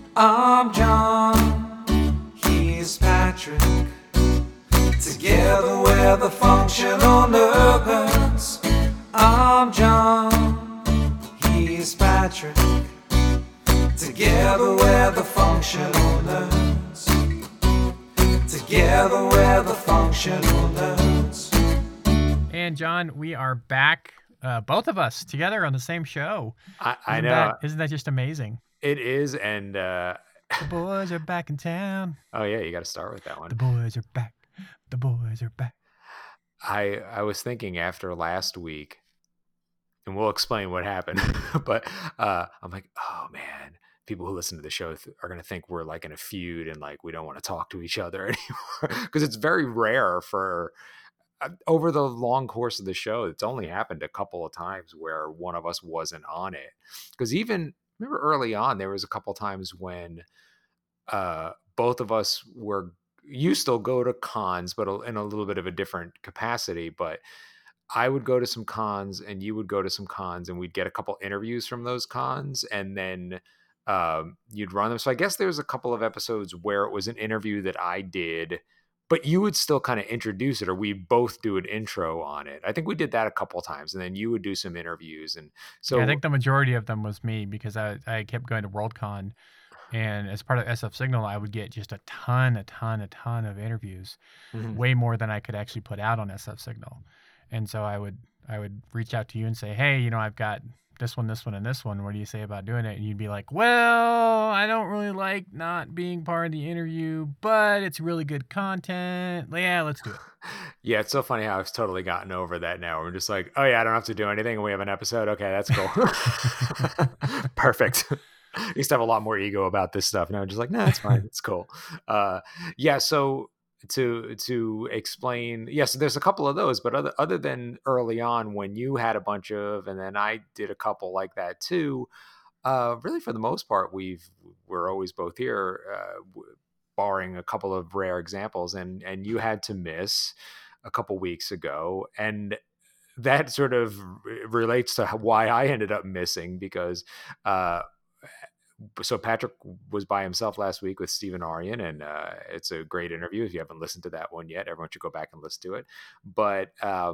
I'm John, he's Patrick. Together we're the functional nerds. I'm John, he's Patrick. Together we're the functional nerds. Together we're the functional nerds. And John, we are back, both of us together on the same show. I know. Isn't that just amazing? It is, and the boys are back in town. Oh yeah, you got to start with that one. The boys are back. The boys are back. I was thinking after last week, and we'll explain what happened, but I'm like, oh man, people who listen to the show are going to think we're like in a feud and like we don't want to talk to each other anymore, because it's very rare for over the long course of the show. It's only happened a couple of times where one of us wasn't on it, because even remember early on there was a couple of times when both of us were, you still go to cons but in a little bit of a different capacity, but I would go to some cons and you would go to some cons, and we'd get a couple interviews from those cons, and then you'd run them. So I guess there's a couple of episodes where it was an interview that I did, but you would still kind of introduce it, or we both do an intro on it. I think we did that a couple of times, and then you would do some interviews. And so yeah, I think the majority of them was me, because I kept going to Worldcon, and as part of SF Signal, I would get just a ton of interviews, way more than I could actually put out on SF Signal. And so I would reach out to you and say, hey, I've got this one, and this one. What do you say about doing it? And you'd be like, well, I don't really like not being part of the interview, but it's really good content. Yeah, let's do it. Yeah, it's so funny how I've totally gotten over that now. We're just like, oh yeah, I don't have to do anything, and we have an episode. Okay, that's cool. Perfect. I used to have a lot more ego about this stuff. Now I'm just like, no, it's fine. It's cool. Yeah, so to explain, yes, there's a couple of those, but other than early on when you had a bunch of, and then I did a couple like that too, really for the most part we're always both here, barring a couple of rare examples, and you had to miss a couple weeks ago, and that sort of relates to why I ended up missing, because so Patrick was by himself last week with Stephen Aryan, and it's a great interview. If you haven't listened to that one yet, everyone should go back and listen to it. But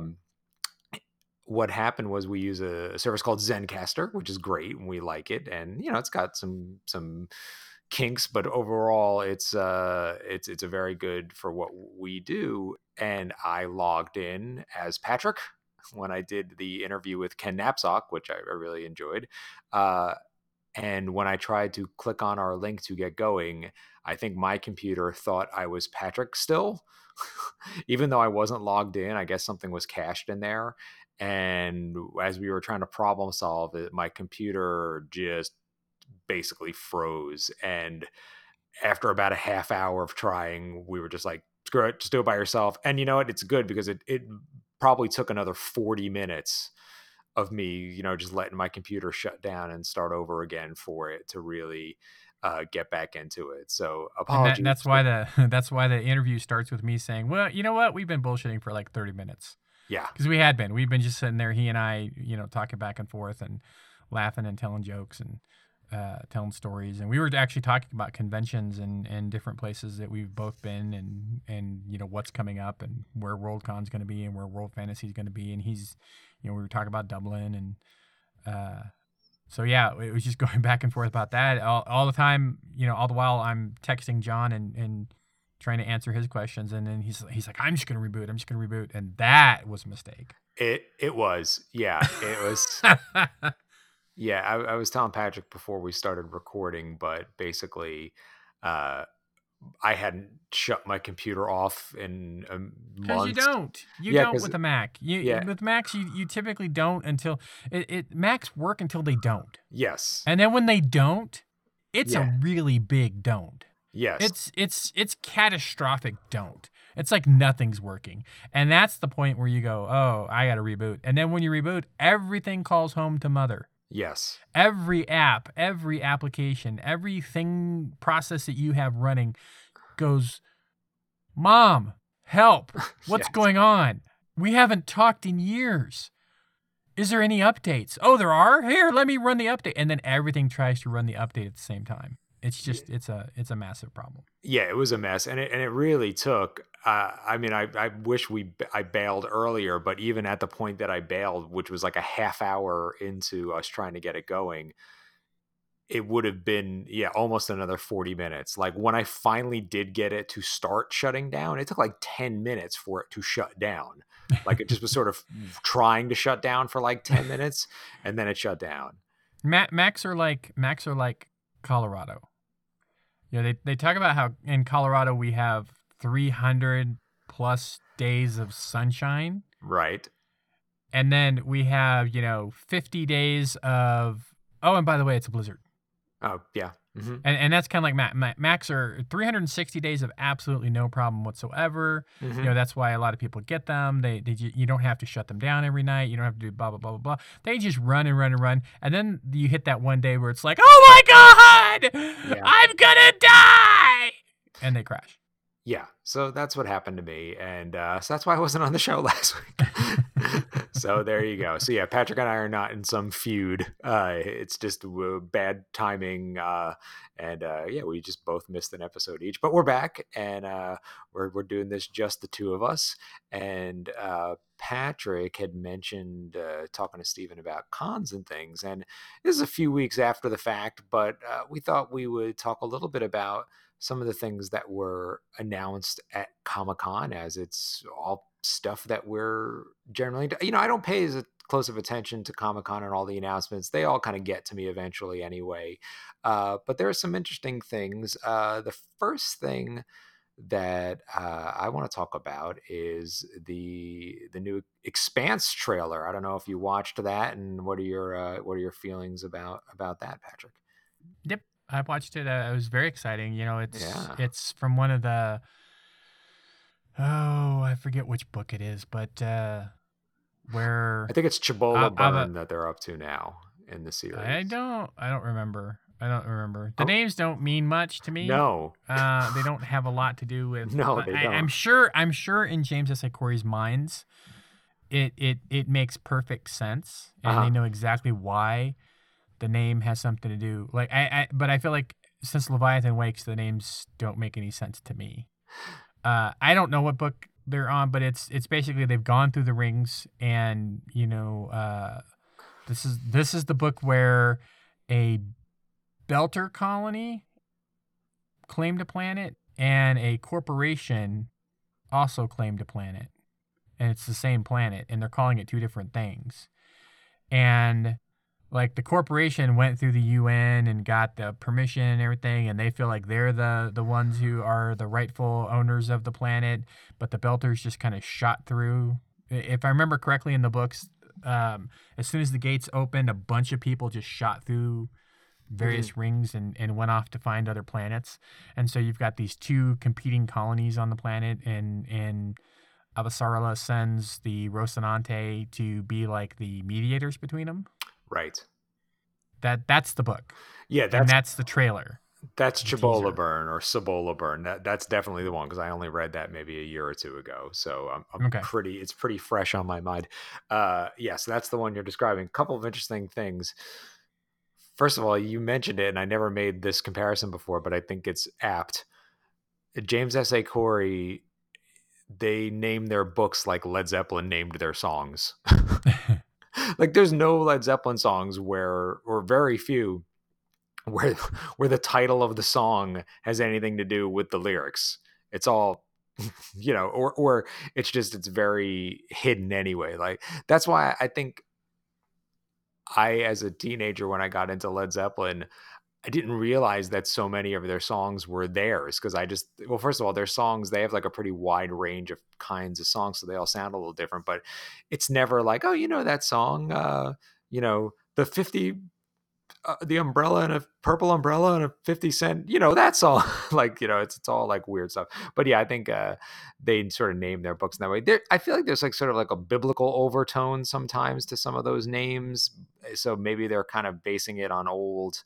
what happened was we use a service called Zencastr, which is great, and we like it. And it's got some kinks, but overall it's a very good for what we do. And I logged in as Patrick when I did the interview with Ken Napzok, which I really enjoyed. And when I tried to click on our link to get going, I think my computer thought I was Patrick still, even though I wasn't logged in. I guess something was cached in there. And as we were trying to problem solve it, my computer just basically froze. And after about a half hour of trying, we were just like, screw it, just do it by yourself. And you know what? It's good, because it probably took another 40 minutes of me, just letting my computer shut down and start over again for it to really get back into it. So apologies. And that's why the interview starts with me saying, well, you know what? We've been bullshitting for like 30 minutes. Yeah. Because we've been just sitting there, he and I, talking back and forth and laughing and telling jokes and telling stories. And we were actually talking about conventions and different places that we've both been, and what's coming up, and where Worldcon's going to be and where World Fantasy is going to be. And he's, we were talking about Dublin, and so yeah, it was just going back and forth about that all the time. All the while I'm texting John and trying to answer his questions, and then he's like, I'm just going to reboot, and that was a mistake. It was, yeah, it was. Yeah, I was telling Patrick before we started recording, but basically, I hadn't shut my computer off in a month. Because you don't with a Mac. With Macs, you typically don't until Macs work until they don't. Yes. And then when they don't, it's a really big don't. Yes. It's catastrophic don't. It's like nothing's working. And that's the point where you go, oh, I got to reboot. And then when you reboot, everything calls home to mother. Yes. Every app, every application, everything process that you have running goes, Mom, help. What's going on? We haven't talked in years. Is there any updates? Oh, there are? Here, let me run the update. And then everything tries to run the update at the same time. It's just it's a massive problem. Yeah, it was a mess, and it really took. I mean, I wish I bailed earlier, but even at the point that I bailed, which was like a half hour into us trying to get it going, it would have been almost another 40 minutes. Like when I finally did get it to start shutting down, it took like 10 minutes for it to shut down. Like it just was sort of trying to shut down for like 10 minutes, and then it shut down. Macs are like Colorado. You know, they talk about how in Colorado we have 300 plus days of sunshine. Right. And then we have, 50 days of, oh, and by the way, it's a blizzard. Oh, yeah. Mm-hmm. And that's kind of like Macs are 360 days of absolutely no problem whatsoever. Mm-hmm. You know, that's why a lot of people get them. You don't have to shut them down every night. You don't have to do blah, blah, blah, blah, blah. They just run and run and run. And then you hit that one day where it's like, oh my God, I'm going to die. And they crash. Yeah, so that's what happened to me, and so that's why I wasn't on the show last week. So there you go. So yeah, Patrick and I are not in some feud. It's just bad timing, and we just both missed an episode each. But we're back, and we're doing this just the two of us. And Patrick had mentioned talking to Steven about cons and things, and this is a few weeks after the fact, but we thought we would talk a little bit about some of the things that were announced at Comic-Con, as it's all stuff that we're generally, I don't pay as close of attention to Comic-Con and all the announcements. They all kind of get to me eventually anyway. But there are some interesting things. The first thing that I want to talk about is the new Expanse trailer. I don't know if you watched that, and what are your feelings about that, Patrick? Yep. I watched it. It was very exciting. It's from one of the, I forget which book it is, but where I think it's Chibola Byrne that they're up to now in the series. I don't remember. The names don't mean much to me. No, they don't have a lot to do with. No, they don't. I'm sure in James S. A. Corey's minds, it makes perfect sense, and they know exactly why the name has something to do. Like but I feel like since Leviathan Wakes, the names don't make any sense to me. I don't know what book they're on, but it's basically they've gone through the rings, and this is the book where a Belter colony claimed a planet, and a corporation also claimed a planet, and it's the same planet, and they're calling it two different things. And like the corporation went through the UN and got the permission and everything, and they feel like they're the ones who are the rightful owners of the planet, but the Belters just kind of shot through. If I remember correctly in the books, as soon as the gates opened, a bunch of people just shot through various rings and went off to find other planets. And so you've got these two competing colonies on the planet, and Avasarala sends the Rocinante to be like the mediators between them. Right. That's the book. Yeah, that's the trailer. That's Chibola Byrne or Cibola Byrne. That's definitely the one, because I only read that maybe a year or two ago. So I'm okay. It's pretty fresh on my mind. So that's the one you're describing. A couple of interesting things. First of all, you mentioned it, and I never made this comparison before, but I think it's apt. James S. A. Corey, they name their books like Led Zeppelin named their songs. Like there's no Led Zeppelin songs or very few, where the title of the song has anything to do with the lyrics. It's all, or it's very hidden anyway. Like that's why I think as a teenager, when I got into Led Zeppelin, I didn't realize that so many of their songs were theirs, because first of all, their songs, they have like a pretty wide range of kinds of songs, so they all sound a little different, but it's never like, oh, that song, the 50, the umbrella and a purple umbrella and a 50 cent, that song, like, it's all like weird stuff. But yeah, I think they sort of name their books in that way. I feel like there's like sort of like a biblical overtone sometimes to some of those names. So maybe they're kind of basing it on old,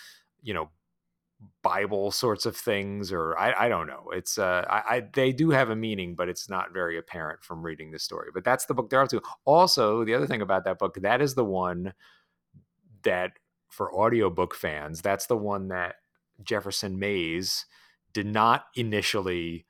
Bible sorts of things, or I don't know. It's they do have a meaning, but it's not very apparent from reading the story. But that's the book they're up to. Also, the other thing about that book, that is the one that, for audiobook fans, that's the one that Jefferson Mays did not initially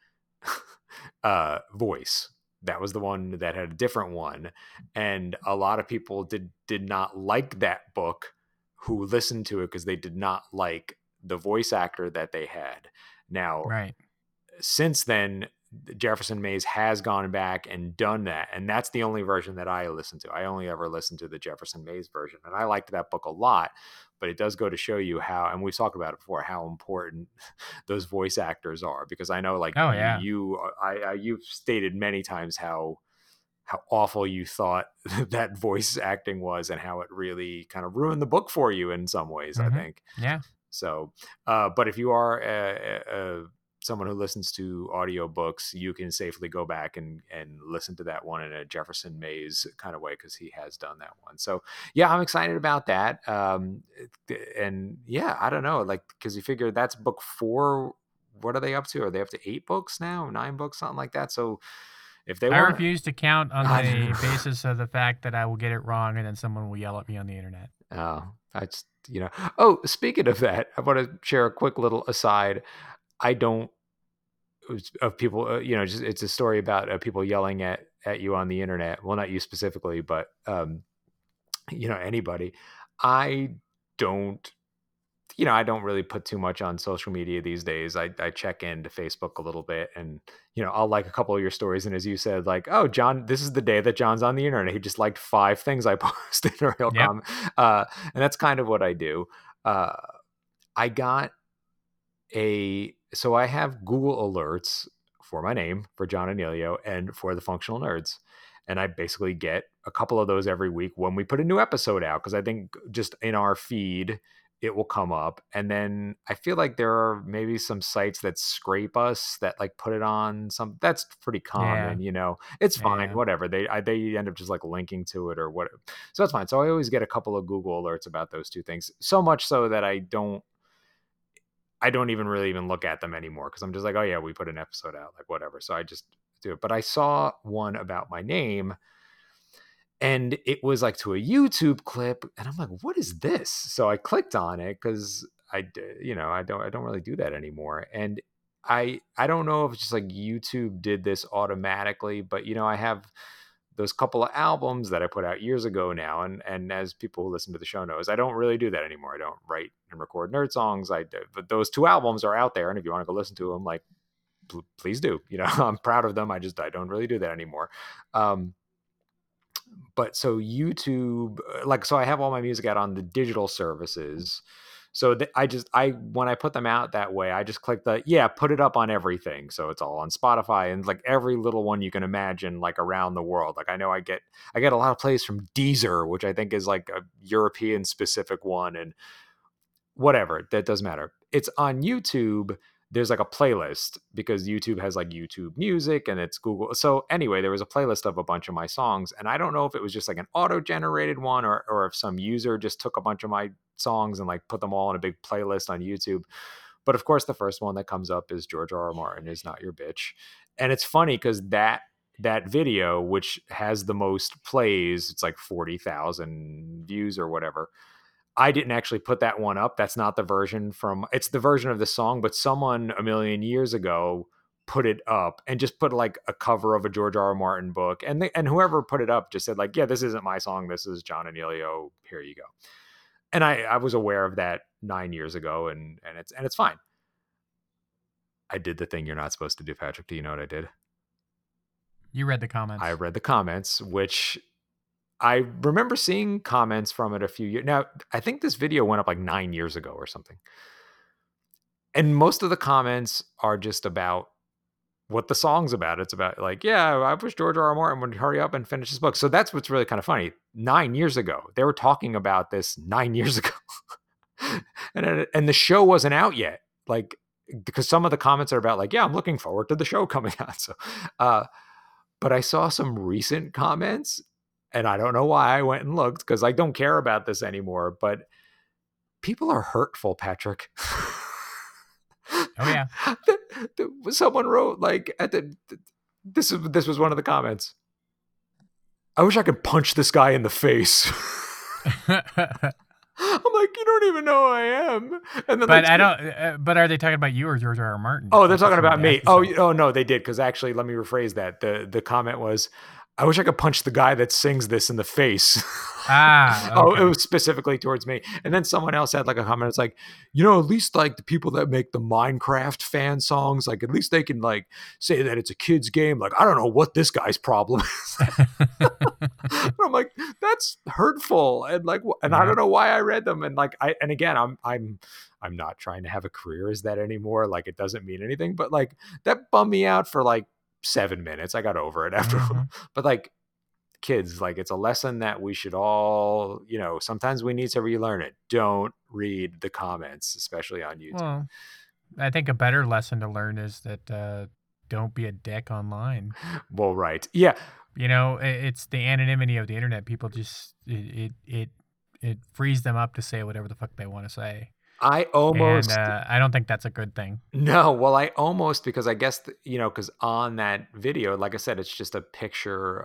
voice. That was the one that had a different one, and a lot of people did not like that book who listened to it because they did not like the voice actor that they had. Now, Right. since then, Jefferson Mays has gone back and done that, and that's the only version that I listen to. I only ever listened to the Jefferson Mays version, and I liked that book a lot. But it does go to show you how, and we've talked about it before, how important those voice actors are. Because I know, like Oh yeah. you've stated many times how awful you thought that voice acting was, and how it really kind of ruined the book for you in some ways. I Mm-hmm. think. Yeah. So, but if you are someone who listens to audiobooks, you can safely go back and listen to that one in a Jefferson Mays kind of way, because he has done that one. So yeah, I'm excited about that. And yeah, I don't know, like, because you figure that's book 4. What are they up to? Are they up to 8 books now, 9 books, something like that? So if they I weren't, refuse to count on I the know. basis of the fact that I will get it wrong and then someone will yell at me on the internet. I just, oh, speaking of that, I want to share a quick little aside. I don't, of people, just, it's a story about people yelling at you on the internet. Well, not you specifically, but anybody. I don't, I don't really put too much on social media these days. I check into Facebook a little bit, and I'll like a couple of your stories, and as you said, like, oh, John, this is the day that John's on the internet, he just liked 5 things I posted, or he'll Yep. comment. And that's kind of what I do. I got so I have Google alerts for my name, for John Anealio, and for the Functional Nerds. And I basically get a couple of those every week when we put a new episode out, because I think just in our feed, it will come up. And then I feel like there are maybe some sites that scrape us, that like put it on some, that's pretty Yeah. common, it's fine, Yeah. whatever. They end up just like linking to it or whatever. So that's fine. So I always get a couple of Google alerts about those 2 things. So much so that I don't even really even look at them anymore, because I'm just like, oh yeah, we put an episode out, like whatever. So I just do it. But I saw one about my name, and it was like to a YouTube clip, and I'm like, what is this? So I clicked on it, because I don't really do that anymore. And I don't know if it's just like YouTube did this automatically, but I have those couple of albums that I put out years ago now, and as people who listen to the show knows, I don't really do that anymore. I don't write and record nerd songs. But those 2 albums are out there, and if you want to go listen to them, like, please do. I'm proud of them. I don't really do that anymore. But so YouTube, so I have all my music out on the digital services. So when I put them out that way, I just click put it up on everything. So it's all on Spotify and like every little one you can imagine, like around the world. Like I know I get a lot of plays from Deezer, which I think is like a European specific one, and whatever, that doesn't matter. It's on YouTube. There's like a playlist, because YouTube has like YouTube Music, and it's Google. So anyway, there was a playlist of a bunch of my songs, and I don't know if it was just like an auto-generated one, or if some user just took a bunch of my songs and like put them all in a big playlist on YouTube. But of course, the first one that comes up is George R. R. Martin is Not Your Bitch. And it's funny because that video, which has the most plays, it's like 40,000 views or whatever, I didn't actually put that one up. That's not the version it's the version of the song, but someone a million years ago put it up and just put like a cover of a George R. R. Martin book. And whoever put it up just said like, yeah, this isn't my song. This is John Anealio. Here you go. And I was aware of that 9 years ago, and it's fine. I did the thing you're not supposed to do, Patrick. Do you know what I did? You read the comments. I read the comments, which I remember seeing comments from it a few years. Now, I think this video went up like 9 years ago or something. And most of the comments are just about what the song's about. It's about like, yeah, I wish George R. R. Martin would hurry up and finish his book. So that's what's really kind of funny. 9 years ago, they were talking about this 9 years ago. and the show wasn't out yet. Like, because some of the comments are about like, yeah, I'm looking forward to the show coming out. So, but I saw some recent comments, and I don't know why I went and looked, because I don't care about this anymore, but people are hurtful, Patrick. Oh yeah. Someone wrote like this was one of the comments. I wish I could punch this guy in the face. I'm like, you don't even know who I am. And then, But like, I don't. But are they talking about you or George R. R. Martin? oh, they're That's talking what about they me. actually said. Oh, no, they did. Because actually, let me rephrase that. The comment was, I wish I could punch the guy that sings this in the face. Ah, Oh, okay. it was specifically towards me. And then someone else had like a comment. It's like, at least like the people that make the Minecraft fan songs, like at least they can like say that it's a kid's game. Like, I don't know what this guy's problem is. I'm like, that's hurtful. And like, and I Yeah. don't know why I read them. And like, and again, I'm not trying to have a career as that anymore. Like, it doesn't mean anything, but like that bummed me out for like 7 minutes. I got over it after, Mhm. but like, kids, like, it's a lesson that we should all, sometimes we need to relearn it. Don't read the comments, especially on YouTube. Well, I think a better lesson to learn is that don't be a dick online. Well, right. Yeah. It's the anonymity of the internet. People just it frees them up to say whatever the fuck they want to say, I and almost, I don't think that's a good thing. no, well, I almost, because I guess, because on that video, like I said, it's just a picture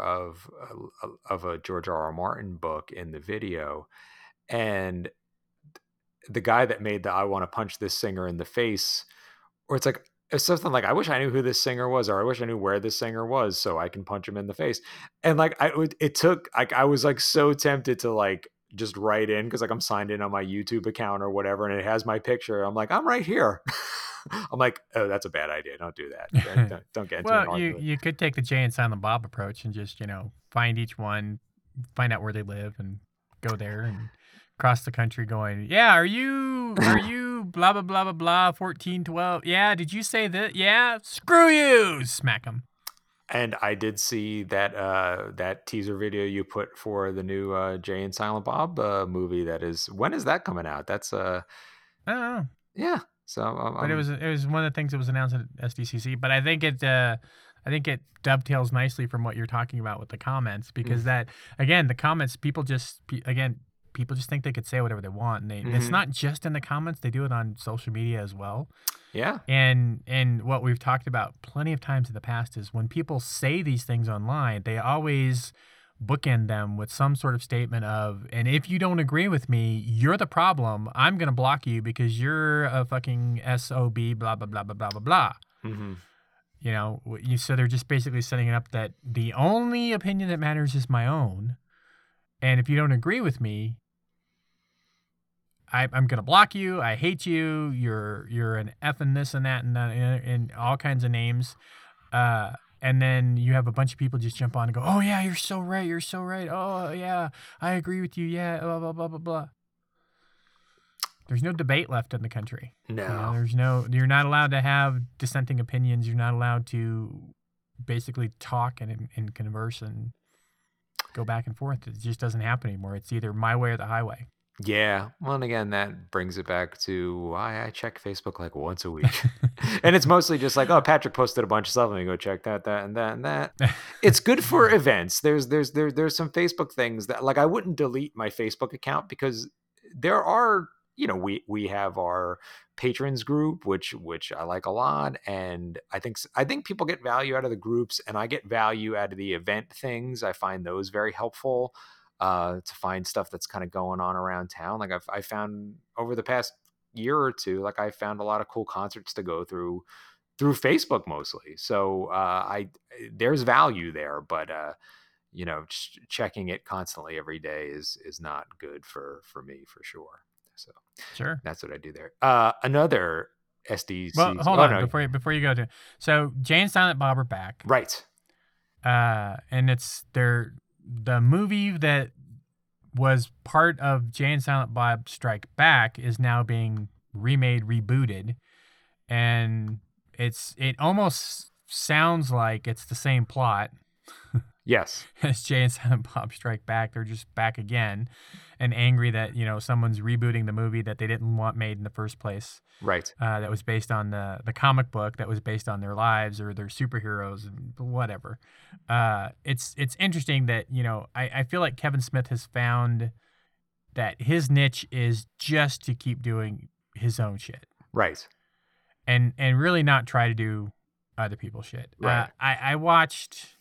of a George R. R. Martin book in the video. And the guy that made the I want to punch this singer in the face, or it's something like, I wish I knew who this singer was, or I wish I knew where this singer was so I can punch him in the face. And like, I was like so tempted to like just write in, because like I'm signed in on my YouTube account or whatever, and it has my picture. I'm like, I'm right here. I'm like, oh, that's a bad idea. Don't do that. Don't get into an Well, argument. you could take the Jay and Silent Bob approach and just find each one, find out where they live, and go there and cross the country going, yeah, are you blah blah blah blah blah 1412? Yeah, did you say that? Yeah, screw you, smack them. And I did see that that teaser video you put for the new Jay and Silent Bob movie. When is that coming out? That's I don't know, yeah. So but it was one of the things that was announced at SDCC. But I think it dovetails nicely from what you're talking about with the comments, because that, again, the comments, people just think they could say whatever they want, and it's not just in the comments. They do it on social media as well. yeah. And what we've talked about plenty of times in the past is when people say these things online, they always bookend them with some sort of statement of, and if you don't agree with me, you're the problem. I'm going to block you because you're a fucking SOB, blah, blah, blah, blah, blah, blah, blah. Mm-hmm. So they're just basically setting it up that the only opinion that matters is my own. And if you don't agree with me, I'm gonna block you. I hate you. You're an F and this and that and all kinds of names. And then you have a bunch of people just jump on and go, oh yeah, you're so right. You're so right. Oh yeah, I agree with you. Yeah, blah blah blah blah blah. There's no debate left in the country. No. You're not allowed to have dissenting opinions. You're not allowed to basically talk and converse and go back and forth. It just doesn't happen anymore. It's either my way or the highway. Yeah. Well, and again, that brings it back to why I check Facebook like once a week. And it's mostly just like, oh, Patrick posted a bunch of stuff. Let me go check that, and that, and that. It's good for events. There's some Facebook things that, like, I wouldn't delete my Facebook account, because there are, we have our patrons group, which I like a lot. And I think people get value out of the groups, and I get value out of the event things. I find those very helpful. To find stuff that's kind of going on around town. Like I found over the past year or two, like I found a lot of cool concerts to go through Facebook mostly. So there's value there, but just checking it constantly every day is not good for me, for sure. So Sure. that's what I do there. Another SDC. Well, hold on before you go to. So Jay and Silent Bob are back, Right. and it's the movie that was part of Jay and Silent Bob Strike Back is now being rebooted, and it almost sounds like it's the same plot. Yes. As Jay and Silent Bob Strike Back. They're just back again and angry that, someone's rebooting the movie that they didn't want made in the first place. Right. That was based on the comic book that was based on their lives or their superheroes and whatever. It's interesting that, I feel like Kevin Smith has found that his niche is just to keep doing his own shit. Right. And really not try to do other people's shit. Right. I watched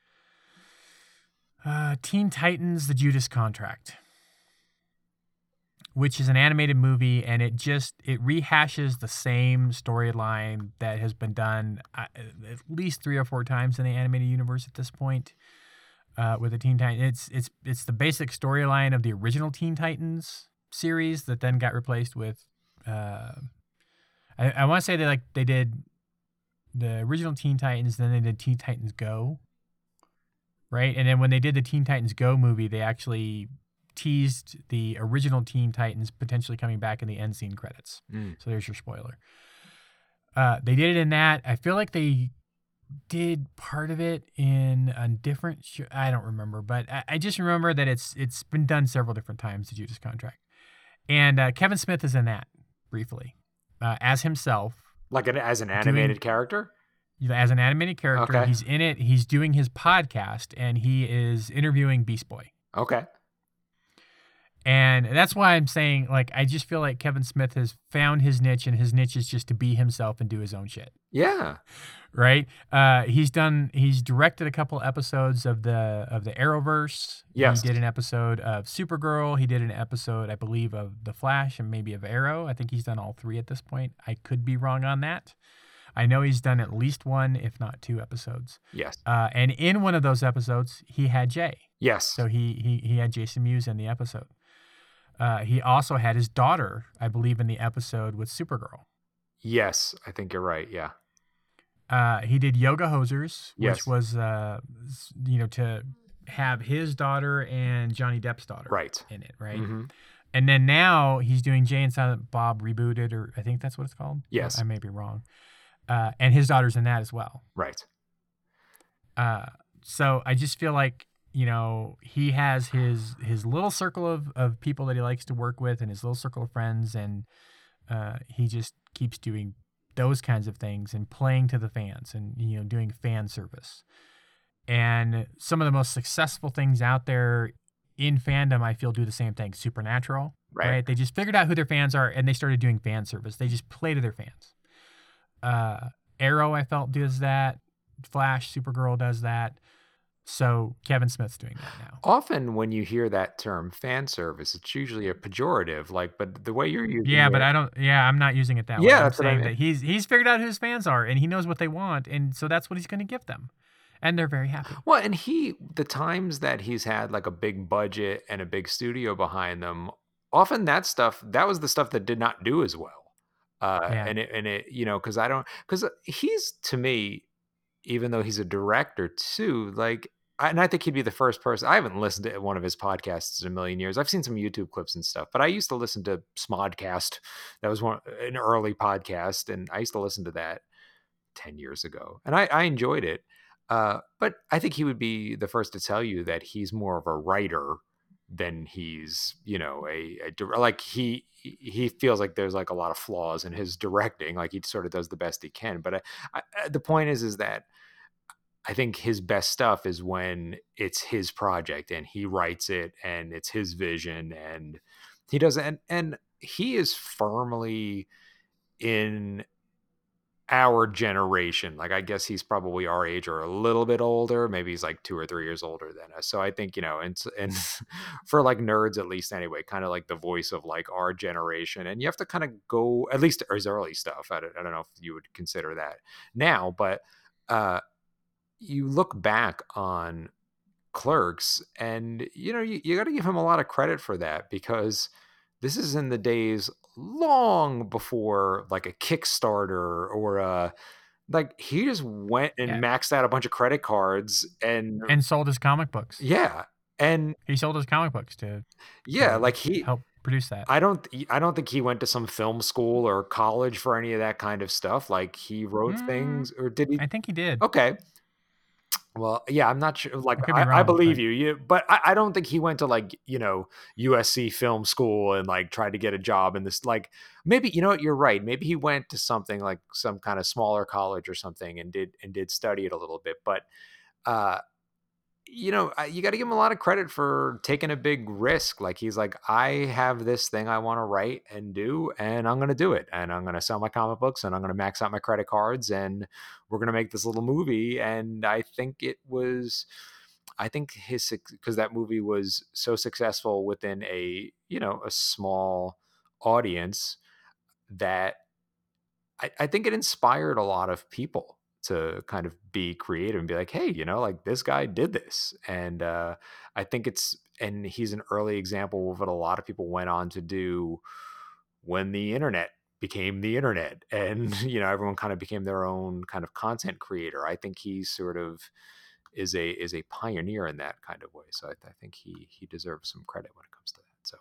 Teen Titans: The Judas Contract. which is an animated movie, and it rehashes the same storyline that has been done at least 3 or 4 times in the animated universe at this point. With the Teen Titans, it's the basic storyline of the original Teen Titans series that then got replaced with. I want to say they did the original Teen Titans, then they did Teen Titans Go, right? And then when they did the Teen Titans Go movie, they actually teased the original Teen Titans potentially coming back in the end scene credits. So there's your spoiler. They did it in that. I feel like they did part of it in a different show. I don't remember, but I just remember that it's been done several different times, the Judas Contract. And Kevin Smith is in that briefly as himself. Like as an animated character? As an animated character. Okay. He's in it. He's doing his podcast, and he is interviewing Beast Boy. Okay. And that's why I'm saying, like, I just feel like Kevin Smith has found his niche, and his niche is just to be himself and do his own shit. Yeah. Right. He's directed a couple episodes of the Arrowverse. Yes. He did an episode of Supergirl. He did an episode, I believe, of The Flash and maybe of Arrow. I think he's done all 3 at this point. I could be wrong on that. I know he's done at least 1, if not 2 episodes. Yes. And in one of those episodes, he had Jay. Yes. So he had Jason Mewes in the episode. He also had his daughter, I believe, in the episode with Supergirl. Yes, I think you're right. Yeah. He did Yoga Hosers, which Yes. was, to have his daughter and Johnny Depp's daughter Right. in it, right? Mm-hmm. And then now he's doing Jay and Silent Bob Rebooted, or I think that's what it's called. Yes. I may be wrong. And his daughter's in that as well. Right. So I just feel like, he has his little circle of people that he likes to work with and his little circle of friends, and he just keeps doing those kinds of things and playing to the fans and, doing fan service. And some of the most successful things out there in fandom, I feel, do the same thing. Supernatural, right? They just figured out who their fans are and they started doing fan service. They just play to their fans. Arrow, I felt, does that. Flash, Supergirl does that. So Kevin Smith's doing that now. Often when you hear that term fan service, it's usually a pejorative, but the way you're using Yeah, it. but I'm not using it that way. Yeah, I'm that's what I saying mean. that he's figured out who his fans are and he knows what they want, and so that's what he's going to give them. And they're very happy. Well, and the times that he's had like a big budget and a big studio behind them, often that was the stuff that did not do as well. And it, because he's, to me, even though he's a director too, and I think he'd be the first person. I haven't listened to one of his podcasts in a million years. I've seen some YouTube clips and stuff, but I used to listen to Smodcast. That was an early podcast, and I used to listen to that 10 years ago, and I enjoyed it. But I think he would be the first to tell you that he's more of a writer than he's, he feels like there's like a lot of flaws in his directing. Like he sort of does the best he can. But the point is that I think his best stuff is when it's his project and he writes it and it's his vision and he does it. And he is firmly in our generation. Like, I guess he's probably our age or a little bit older. Maybe he's like 2 or 3 years older than us. So I think, and for like nerds, at least anyway, kind of like the voice of like our generation. And you have to kind of go, at least his early stuff. I don't know if you would consider that now, but, you look back on Clerks and, you got to give him a lot of credit for that, because this is in the days long before like a Kickstarter or he just went and maxed out a bunch of credit cards and sold his comic books. Yeah. And he sold his comic books to he helped produce that. I don't think he went to some film school or college for any of that kind of stuff. Like he wrote things, or did he? I think he did. Okay. Well, yeah, I'm not sure. Like, I believe you, but I don't think he went to like, USC film school and like tried to get a job in this. Like, maybe, you're right. Maybe he went to something like some kind of smaller college or something and did study it a little bit. But, you got to give him a lot of credit for taking a big risk. Like, he's like, I have this thing I want to write and do, and I'm going to do it. And I'm going to sell my comic books, and I'm going to max out my credit cards, and we're going to make this little movie. And I think it was, I think because that movie was so successful within a small audience, that I think it inspired a lot of people to kind of be creative and be like, hey, like this guy did this. And I think and he's an early example of what a lot of people went on to do when the internet became the internet, and everyone kind of became their own kind of content creator. I think he sort of is a pioneer in that kind of way. So I think he deserves some credit when it comes to that. So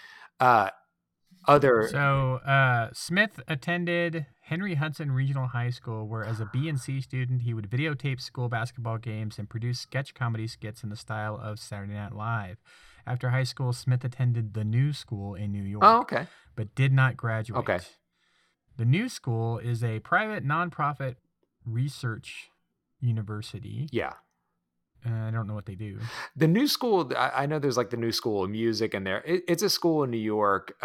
Smith attended Henry Hudson Regional High School, where as a B and C student, he would videotape school basketball games and produce sketch comedy skits in the style of Saturday Night Live. After high school, Smith attended the New School in New York, okay, but did not graduate. Okay. The New School is a private nonprofit research university. Yeah. I don't know what they do. The New School, I know there's like the New School of Music in there. It's a school in New York.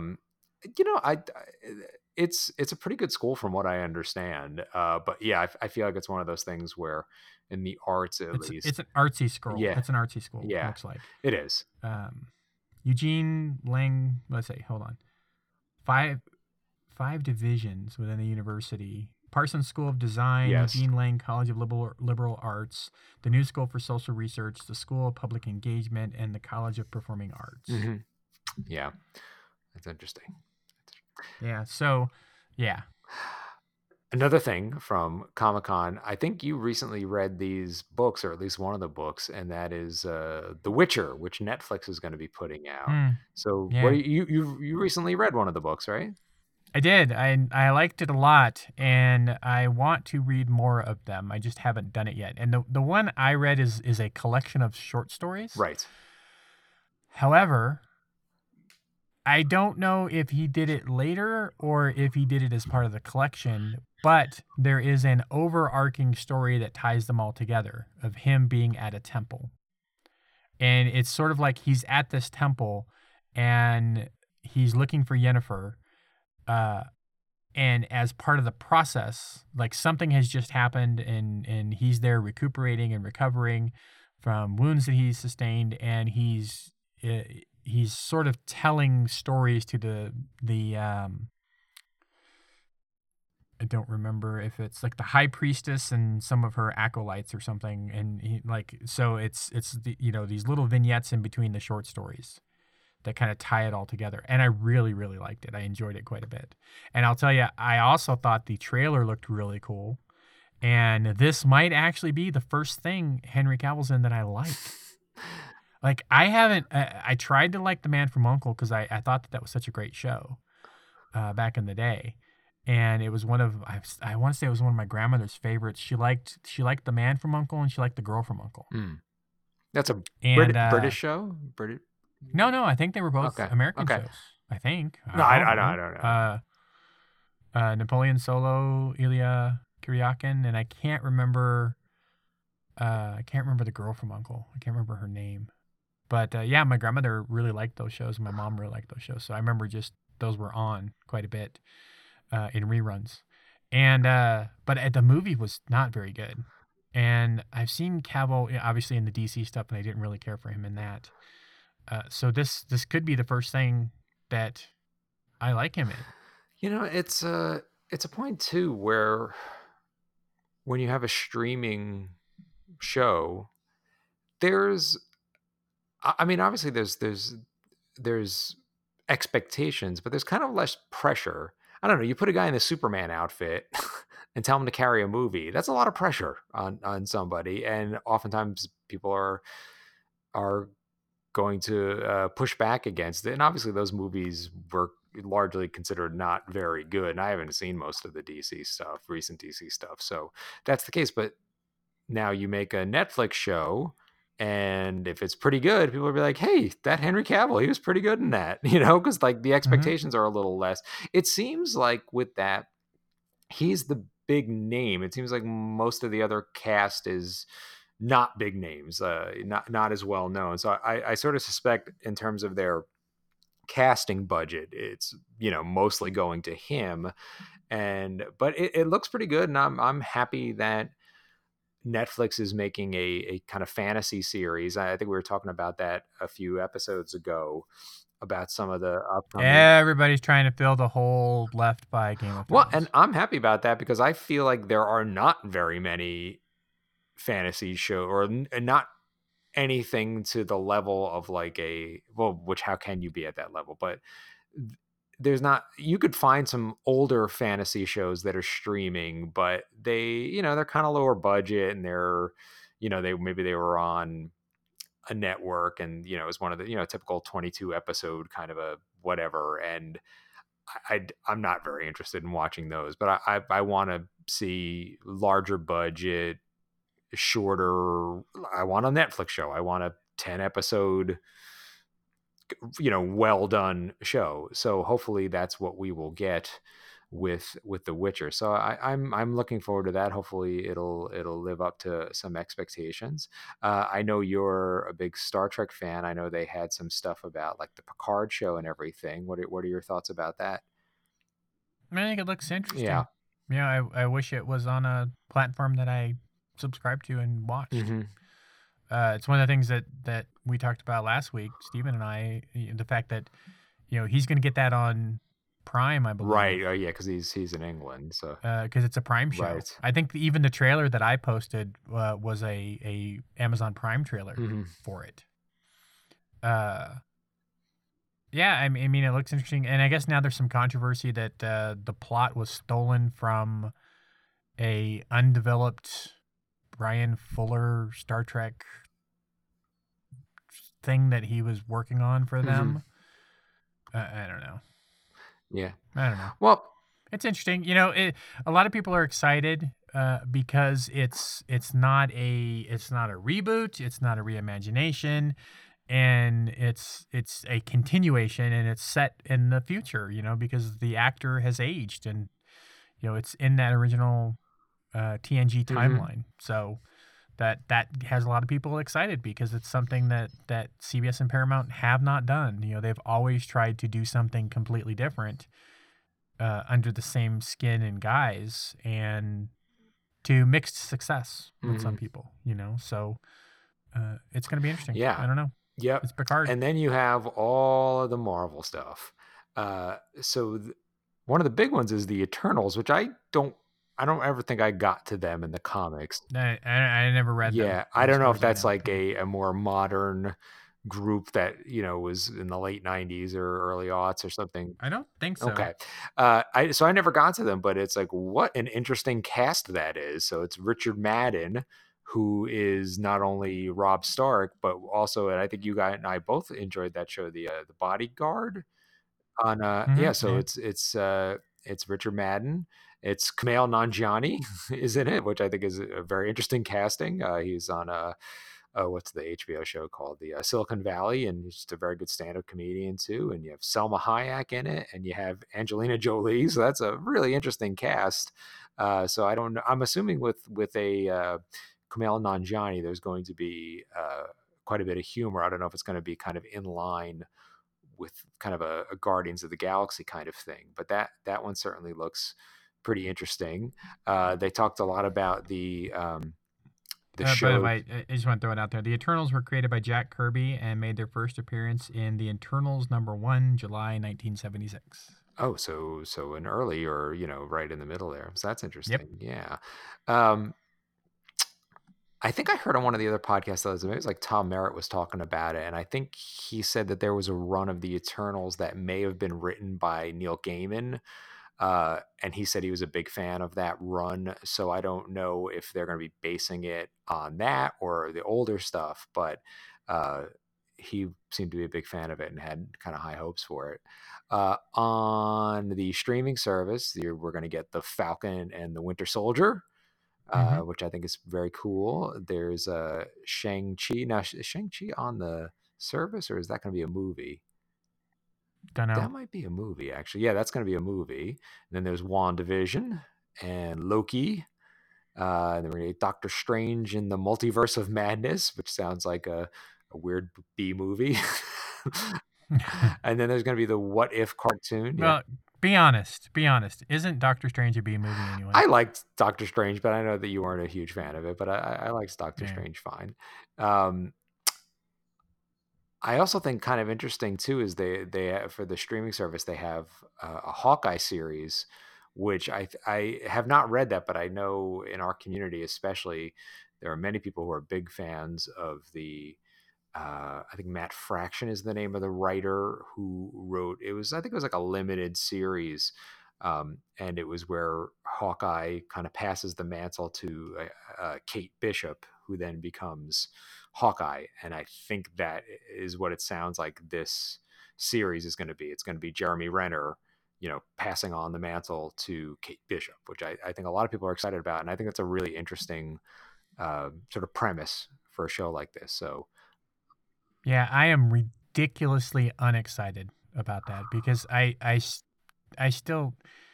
It's a pretty good school from what I understand. But yeah, I feel like it's one of those things where in the arts, at least, it's an artsy school. Yeah. It's an artsy school. Yeah. It looks like it is. Eugene Lang. Let's say, hold on, five divisions within the university. Parsons School of Design, Yes. Eugene Lang College of Liberal Arts, the New School for Social Research, the School of Public Engagement, and the College of Performing Arts. Mm-hmm. Yeah, that's interesting. Yeah. So, yeah. Another thing from Comic-Con, I think you recently read these books, or at least one of the books, and that is The Witcher, which Netflix is going to be putting out. So, yeah. what you recently read one of the books, right? I did. I liked it a lot, and I want to read more of them. I just haven't done it yet. And the one I read is a collection of short stories. Right. However, I don't know if he did it later or if he did it as part of the collection, but there is an overarching story that ties them all together of him being at a temple. And it's sort of like he's at this temple and he's looking for Yennefer. And as part of the process, like something has just happened and he's there recuperating and recovering from wounds that he's sustained, and he's sort of telling stories to the I don't remember if it's like the high priestess and some of her acolytes or something, and it's these little vignettes in between the short stories that kind of tie it all together. And I really, really liked it. I enjoyed it quite a bit. And I'll tell you, I also thought the trailer looked really cool. And this might actually be the first thing Henry Cavill's in that I like. Like, I tried to like The Man from U.N.C.L.E. because I thought that was such a great show back in the day. And it was I want to say it was one of my grandmother's favorites. She liked The Man from U.N.C.L.E. and she liked The Girl from U.N.C.L.E. Mm. That's a British show? No, I think they were both American shows. I think. I don't know. Napoleon Solo, Ilya Kuryakin, and I can't remember the girl from U.N.C.L.E. I can't remember her name. But yeah, my grandmother really liked those shows. My mom really liked those shows. So I remember just those were on quite a bit in reruns. And but the movie was not very good. And I've seen Cavill obviously in the DC stuff, and I didn't really care for him in that. So this could be the first thing that I like him in. It's a point too where when you have a streaming show, obviously there's expectations, but there's kind of less pressure. I don't know. You put a guy in a Superman outfit and tell him to carry a movie. That's a lot of pressure on somebody, and oftentimes people are going to push back against it. And obviously those movies were largely considered not very good. And I haven't seen most of the recent DC stuff. So that's the case. But now you make a Netflix show, and if it's pretty good, people will be like, hey, that Henry Cavill, he was pretty good in that, because like the expectations are a little less. It seems like with that, he's the big name. It seems like most of the other cast is not big names, not as well known. So I sort of suspect in terms of their casting budget, it's mostly going to him. But it looks pretty good, and I'm happy that Netflix is making a kind of fantasy series. I think we were talking about that a few episodes ago about some of the upcoming. Everybody's trying to fill the hole left by Game of Thrones. Well, and I'm happy about that because I feel like there are not very many fantasy show or not anything to the level of like which how can you be at that level? But there's not, you could find some older fantasy shows that are streaming, but they're kind of lower budget and they're, maybe they were on a network and, it was one of the, typical 22 episode kind of a whatever. And I'm not very interested in watching those, but I want to see larger budget, shorter. I want a Netflix show. I want a 10 episode, well done show. So hopefully that's what we will get with The Witcher. So I'm looking forward to that. Hopefully it'll live up to some expectations. I know you're a big Star Trek fan. I know they had some stuff about like the Picard show and everything. What are your thoughts about that? I think it looks interesting. Yeah. Yeah, I wish it was on a platform that I subscribed to and watched. Mm-hmm. It's one of the things that we talked about last week, Stephen and I, the fact that, he's going to get that on Prime, I believe. Right. Oh, yeah, because he's in England, so. Because it's a Prime show. Right. I think even the trailer that I posted was a Amazon Prime trailer for it. Yeah, I mean, it looks interesting, and I guess now there's some controversy that the plot was stolen from a undeveloped Brian Fuller Star Trek thing that he was working on for them. I don't know. Yeah. I don't know. Well, it's interesting. A lot of people are excited because it's not a reboot, it's not a reimagination, and it's a continuation, and it's set in the future, because the actor has aged, and it's in that original TNG timeline. So that has a lot of people excited because it's something that CBS and Paramount have not done. They've always tried to do something completely different under the same skin and guise, and to mixed success with some people, so it's going to be interesting. Yeah. I don't know. Yep. It's Picard. And then you have all of the Marvel stuff. So one of the big ones is the Eternals, which I don't ever think I got to them in the comics. I never read them. Yeah, I don't know if that's like a more modern group that was in the late 90s or early aughts or something. I don't think so. Okay. So I never got to them, but it's like what an interesting cast that is. So it's Richard Madden, who is not only Robb Stark, but also, and I think you guys and I both enjoyed that show, the Bodyguard on so it's Richard Madden. It's Kumail Nanjiani is in it, which I think is a very interesting casting. He's on what's the HBO show called? The Silicon Valley, and he's just a very good stand-up comedian too. And you have Selma Hayek in it, and you have Angelina Jolie. So that's a really interesting cast. So I don't know. I'm assuming with a Kumail Nanjiani, there's going to be quite a bit of humor. I don't know if it's going to be kind of in line with kind of a Guardians of the Galaxy kind of thing, but that one certainly looks pretty interesting. They talked a lot about the show. By the way, I just want to throw it out there. The Eternals were created by Jack Kirby and made their first appearance in The Eternals #1, July 1976. Oh, so an early or right in the middle there. So that's interesting. Yep. Yeah. I think I heard on one of the other podcasts, maybe it was like Tom Merritt was talking about it, and I think he said that there was a run of the Eternals that may have been written by Neil Gaiman. And he said he was a big fan of that run. So I don't know if they're going to be basing it on that or the older stuff, but he seemed to be a big fan of it and had kind of high hopes for it. On the streaming service, we're going to get The Falcon and the Winter Soldier, which I think is very cool. There's Shang-Chi. Now, is Shang-Chi on the service, or is that going to be a movie? Don't know. That might be a movie, actually. Yeah, that's going to be a movie. And then there's WandaVision and Loki. And then we're going to get Doctor Strange in the Multiverse of Madness, which sounds like a weird B movie. And then there's going to be the What If cartoon. Well, Be honest. Be honest. Isn't Doctor Strange a B movie anyway? I liked Doctor Strange, but I know that you weren't a huge fan of it. But I liked Doctor Yeah. Strange fine. Um, I also think kind of interesting too is for the streaming service they have a Hawkeye series, which I have not read that, but I know in our community especially there are many people who are big fans of the. I think Matt Fraction is the name of the writer who wrote it. I think it was like a limited series, and it was where Hawkeye kind of passes the mantle to Kate Bishop, who then becomes Hawkeye. And I think that is what it sounds like this series is going to be. It's going to be Jeremy Renner, passing on the mantle to Kate Bishop, which I think a lot of people are excited about. And I think that's a really interesting sort of premise for a show like this. So, Yeah, I am ridiculously unexcited about that because I still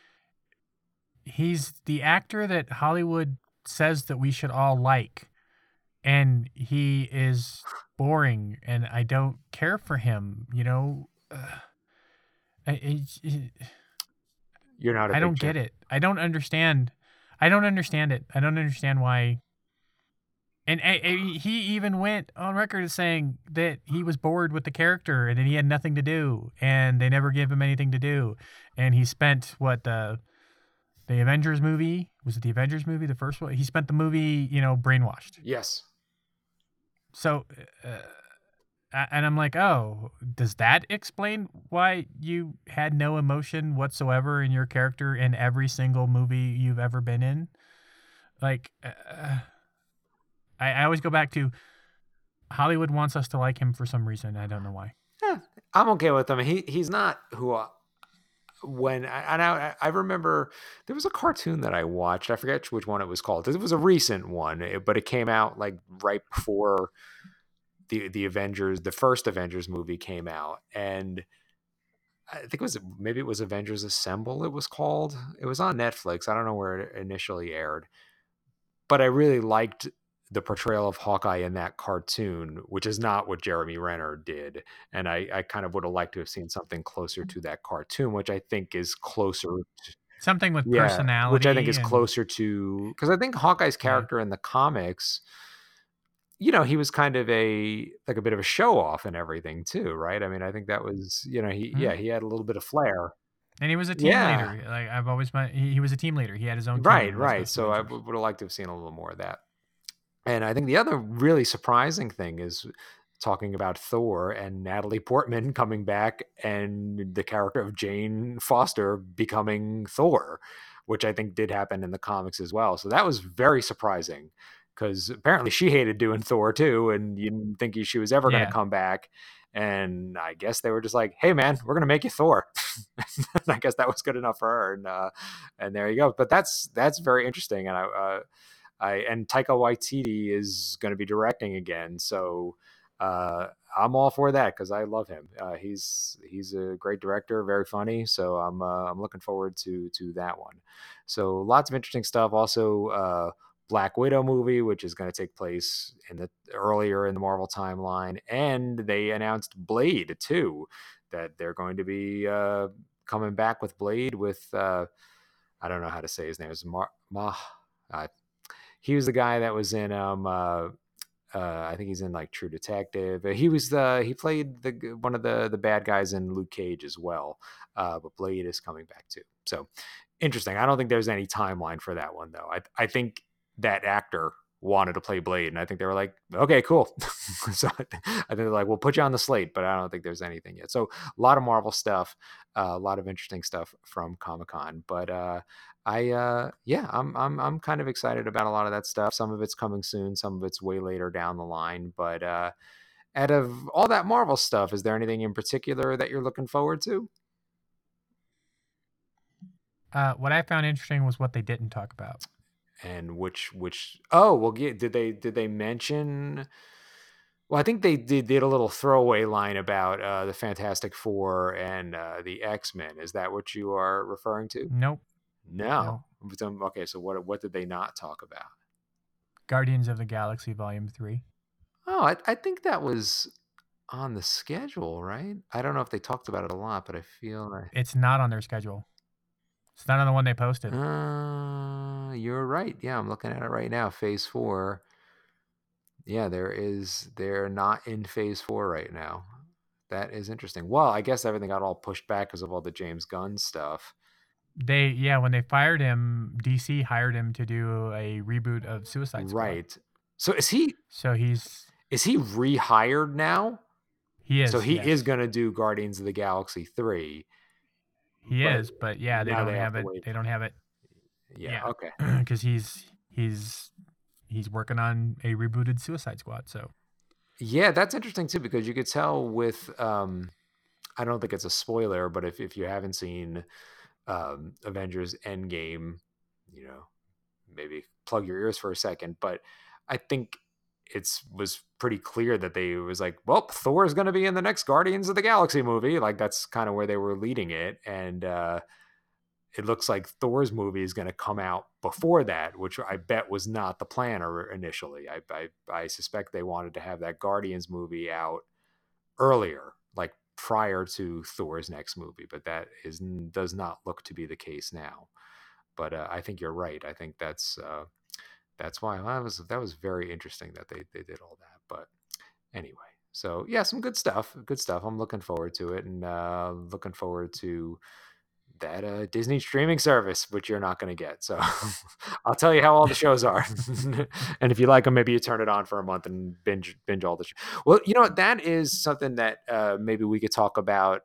he's the actor that Hollywood says that we should all like, and he is boring, and I don't care for him. you're not a I big don't fan. get it. I don't understand. I don't understand it. I don't understand why. And he even went on record as saying that he was bored with the character and that he had nothing to do, and they never gave him anything to do. And he spent the Avengers movie, was it the Avengers movie, the first one? He spent the movie, brainwashed. Yes. So, and I'm like, oh, does that explain why you had no emotion whatsoever in your character in every single movie you've ever been in? Like, I always go back to Hollywood wants us to like him for some reason. I don't know why. Yeah, I'm okay with him. He's not who I remember there was a cartoon that I watched. I forget which one it was called. It was a recent one, but it came out like right before the Avengers, the first Avengers movie came out, and I think it was Avengers Assemble. It was called. It was on Netflix. I don't know where it initially aired, but I really liked the portrayal of Hawkeye in that cartoon, which is not what Jeremy Renner did. And I kind of would have liked to have seen something closer to that cartoon, which I think is closer. Something with Yeah, personality. which I think is and, closer to, because I think Hawkeye's character in the comics, he was kind of a bit of a show off and everything too, right? I mean, I think that was, he had a little bit of flair. And he was a team Yeah, leader. Like I've always met, he was a team leader. He had his own team. right, in most of right. those So I Avengers. would have liked to have seen a little more of that. And I think the other really surprising thing is talking about Thor and Natalie Portman coming back and the character of Jane Foster becoming Thor, which I think did happen in the comics as well. So that was very surprising because apparently she hated doing Thor too, and you didn't think she was ever going to come back. And I guess they were just like, "Hey, man, we're going to make you Thor." I guess that was good enough for her, and there you go. But that's very interesting, and and Taika Waititi is going to be directing again, so I'm all for that because I love him. He's a great director, very funny. So I'm looking forward to that one. So lots of interesting stuff. Also, Black Widow movie, which is going to take place earlier in the Marvel timeline, and they announced Blade too, that they're going to be coming back with Blade with I don't know how to say his name. It's he was the guy that was in I think he's in like True Detective. He played one of the bad guys in Luke Cage as well. But Blade is coming back too. So interesting. I don't think there's any timeline for that one though. I think that actor wanted to play Blade, and I think they were like, okay, cool. So I think they're like, we'll put you on the slate, but I don't think there's anything yet. So a lot of Marvel stuff, a lot of interesting stuff from Comic-Con. But I'm kind of excited about a lot of that stuff. Some of it's coming soon, some of it's way later down the line. But out of all that Marvel stuff, is there anything in particular that you're looking forward to? What I found interesting was what they didn't talk about. And which oh well, did they mention? Well, I think they did a little throwaway line about the Fantastic Four and the X-Men. Is that what you are referring to? Nope. No. Okay, so what did they not talk about? Guardians of the Galaxy Volume 3. Oh, I think that was on the schedule, right? I don't know if they talked about it a lot, but I feel like It's not on their schedule. It's not on the one they posted. You're right. Yeah, I'm looking at it right now. Phase 4. Yeah, they're not in Phase 4 right now. That is interesting. Well, I guess everything got all pushed back because of all the James Gunn stuff. When they fired him, DC hired him to do a reboot of Suicide Squad. Right. So is he rehired now? He is. So he is going to do Guardians of the Galaxy 3. He is, but yeah, they don't have it. They don't have it. Yeah. Okay. Because he's working on a rebooted Suicide Squad. So. Yeah, that's interesting too, because you could tell with I don't think it's a spoiler, but if you haven't seen Avengers Endgame, you know, maybe plug your ears for a second. But I think it was pretty clear that it was like, well, Thor is going to be in the next Guardians of the Galaxy movie. Like that's kind of where they were leading it. And it looks like Thor's movie is going to come out before that, which I bet was not the plan initially. I suspect they wanted to have that Guardians movie out earlier, like prior to Thor's next movie, but that does not look to be the case now. But I think you're right. I think that's why that was very interesting that they did all that. But anyway, so yeah, some good stuff. I'm looking forward to it, and looking forward to that Disney streaming service, which you're not going to get. So I'll tell you how all the shows are. And if you like them, maybe you turn it on for a month and binge all the shows. Well, you know, that is something that maybe we could talk about,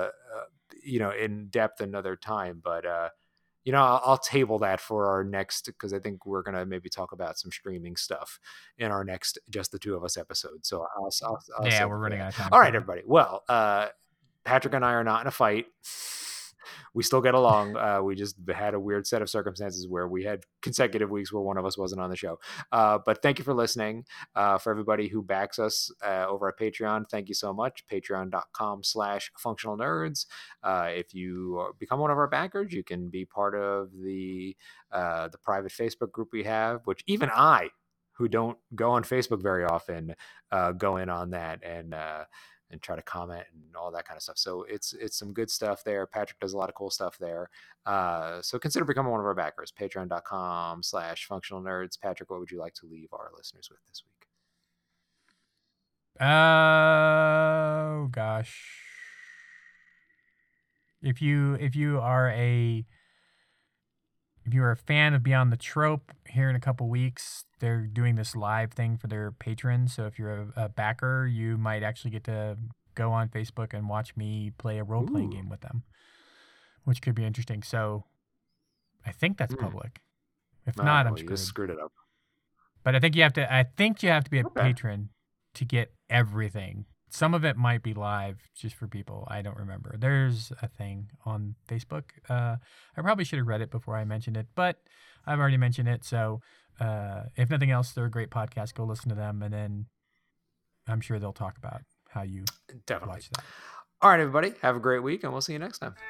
in depth another time. But, I'll table that for our next, because I think we're going to maybe talk about some streaming stuff in our next Just the Two of Us episode. So I'll we're running out of time. All right, everybody. Well, Patrick and I are not in a fight. We still get along. We just had a weird set of circumstances where we had consecutive weeks where one of us wasn't on the show. But thank you for listening. For everybody who backs us over at Patreon, thank you so much. Patreon.com/functionalnerds. If you become one of our backers, you can be part of the private Facebook group we have, which even I, who don't go on Facebook very often, go in on that and try to comment and all that kind of stuff. So it's some good stuff there. Patrick does a lot of cool stuff there. So consider becoming one of our backers. Patreon.com/functionalnerds. Patrick, what would you like to leave our listeners with this week? Oh gosh. If you are a fan of Beyond the Trope, here in a couple weeks, they're doing this live thing for their patrons. So if you're a backer, you might actually get to go on Facebook and watch me play a role-playing game with them, which could be interesting. So I think that's public. If not, I'm screwed. You just screwed it up. But I think you have to be a patron to get everything. Some of it might be live just for people. I don't remember. There's a thing on Facebook. I probably should have read it before I mentioned it, but I've already mentioned it. So if nothing else, they're a great podcast. Go listen to them, and then I'm sure they'll talk about how you watch that. All right, everybody. Have a great week, and we'll see you next time.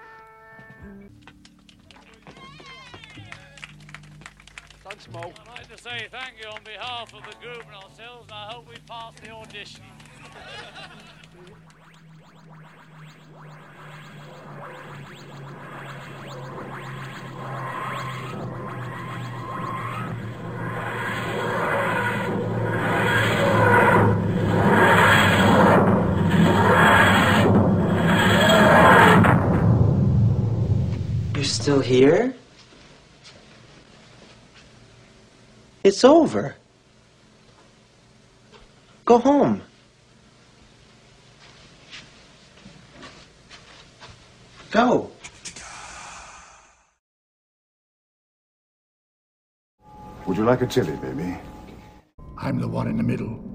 Thanks, Mo. I'd like to say thank you on behalf of the group and ourselves, and I hope we pass the audition. You're still here? It's over. Go home. Go. Would you like a chili, baby? I'm the one in the middle.